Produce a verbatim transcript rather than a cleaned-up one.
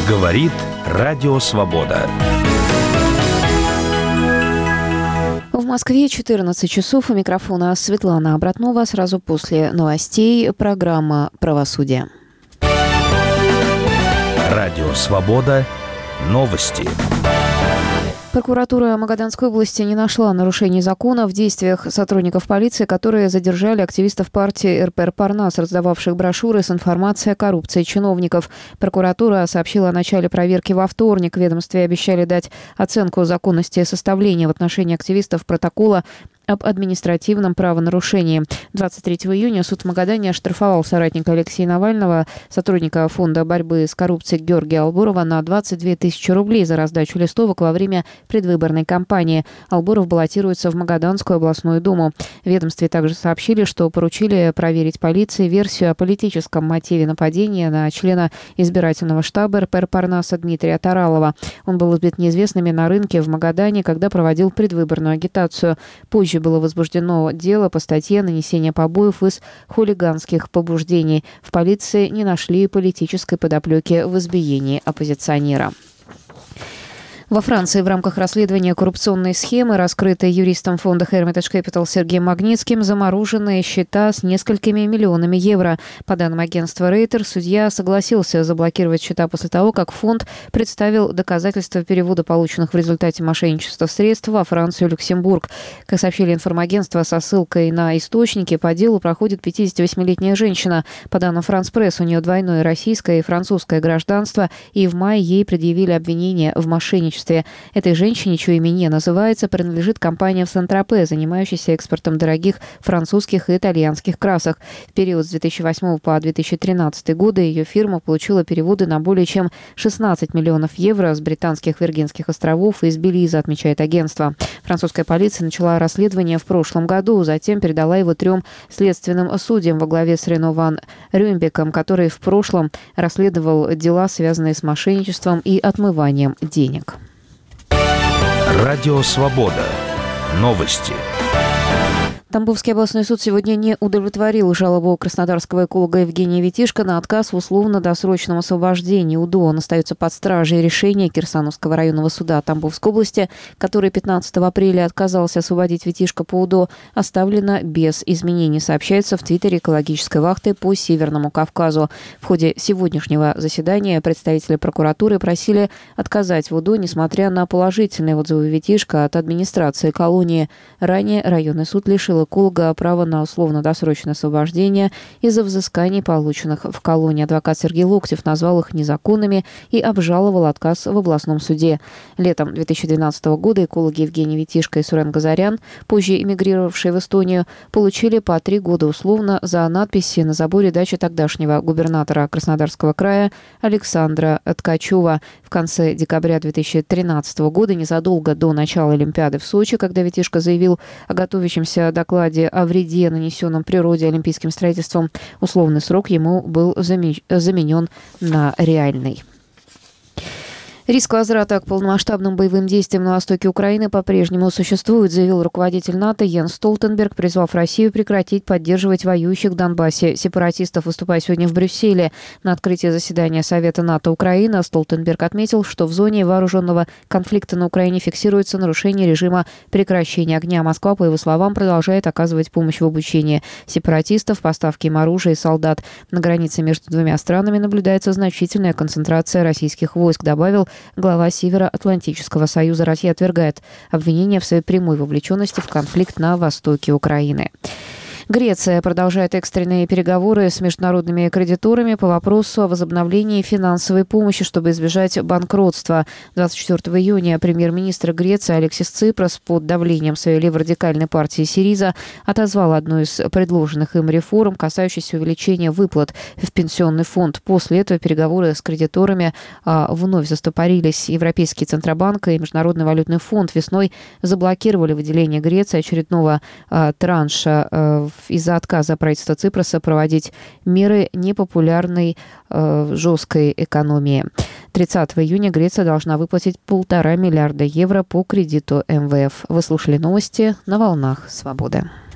Говорит Радио Свобода. В Москве четырнадцать часов. У микрофона Светлана Обратнова. Сразу после новостей программа «Правосудие». Радио Свобода. Новости. Прокуратура Магаданской области не нашла нарушений закона в действиях сотрудников полиции, которые задержали активистов партии эр пэ эр «Парнас», раздававших брошюры с информацией о коррупции чиновников. Прокуратура сообщила о начале проверки во вторник. В ведомстве обещали дать оценку законности составления в отношении активистов протокола об административном правонарушении. двадцать третьего июня суд в Магадане оштрафовал соратника Алексея Навального, сотрудника фонда борьбы с коррупцией Георгия Албурова, на двадцать две тысячи рублей за раздачу листовок во время предвыборной кампании. Албуров баллотируется в Магаданскую областную думу. В ведомстве также сообщили, что поручили проверить полиции версию о политическом мотиве нападения на члена избирательного штаба эр пэ эр «Парнаса» Дмитрия Таралова. Он был избит неизвестными на рынке в Магадане, когда проводил предвыборную агитацию. Позже было возбуждено дело по статье «Нанесение побоев из хулиганских побуждений». В полиции не нашли политической подоплеки в избиении оппозиционера. Во Франции в рамках расследования коррупционной схемы, раскрытой юристом фонда Hermitage Capital Сергеем Магнитским, замороженные счета с несколькими миллионами евро. По данным агентства Рейтер, судья согласился заблокировать счета после того, как фонд представил доказательства перевода полученных в результате мошенничества средств во Францию и Люксембург. Как сообщили информагентства со ссылкой на источники, по делу проходит пятидесятивосьмилетняя женщина. По данным France Press, у нее двойное российское и французское гражданство, и в мае ей предъявили обвинение в мошенничестве. Этой женщине, чье имя не называется, принадлежит компания в Сен-Тропе, занимающаяся экспортом дорогих французских и итальянских красок. В период с две тысячи восьмого по две тысячи тринадцатый годы ее фирма получила переводы на более чем шестнадцать миллионов евро с британских Виргинских островов и из Белиза, отмечает агентство. Французская полиция начала расследование в прошлом году, затем передала его трем следственным судьям во главе с Рено ван Рюмбеком, который в прошлом расследовал дела, связанные с мошенничеством и отмыванием денег. Радио Свобода. Новости. Тамбовский областной суд сегодня не удовлетворил жалобу краснодарского эколога Евгения Витишко на отказ в условно-досрочном освобождении УДО. Он остается под стражей решения Кирсановского районного суда Тамбовской области, который пятнадцатого апреля отказался освободить Витишко по УДО, оставлено без изменений, сообщается в твиттере экологической вахты по Северному Кавказу. В ходе сегодняшнего заседания представители прокуратуры просили отказать в УДО, несмотря на положительные отзывы Витишко от администрации колонии. Ранее районный суд лишил эколога права на условно-досрочное освобождение из-за взысканий, полученных в колонии. Адвокат Сергей Локтев назвал их незаконными и обжаловал отказ в областном суде. Летом две тысячи двенадцатого года экологи Евгений Витишко и Сурен Газарян, позже эмигрировавшие в Эстонию, получили по три года условно за надписи на заборе дачи тогдашнего губернатора Краснодарского края Александра Ткачева. В конце декабря две тысячи тринадцатого года, незадолго до начала Олимпиады в Сочи, когда Витишко заявил о готовящемся докладе о вреде, нанесенном природе олимпийским строительством, условный срок ему был заменен на реальный. Риск возврата к полномасштабным боевым действиям на востоке Украины по-прежнему существует, заявил руководитель НАТО Йенс Столтенберг, призвав Россию прекратить поддерживать воюющих в Донбассе сепаратистов. Выступая сегодня в Брюсселе на открытии заседания Совета НАТО Украина, Столтенберг отметил, что в зоне вооруженного конфликта на Украине фиксируется нарушение режима прекращения огня. Москва, по его словам, продолжает оказывать помощь в обучении сепаратистов, поставке им оружия и солдат. На границе между двумя странами наблюдается значительная концентрация российских войск, добавил глава Североатлантического союза. Россия отвергает обвинения в своей прямой вовлеченности в конфликт на востоке Украины. Греция продолжает экстренные переговоры с международными кредиторами по вопросу о возобновлении финансовой помощи, чтобы избежать банкротства. двадцать четвёртого июня премьер-министр Греции Алексис Ципрас под давлением своей леворадикальной партии Сириза отозвал одну из предложенных им реформ, касающуюся увеличения выплат в пенсионный фонд. После этого переговоры с кредиторами а, вновь застопорились. Европейский Центробанк и Международный валютный фонд весной заблокировали выделение Греции очередного а, транша а, из-за отказа правительства Ципраса проводить меры непопулярной э, жесткой экономии. тридцатого июня Греция должна выплатить полтора миллиарда евро по кредиту эм вэ эф. Вы слушали новости на волнах «Свободы».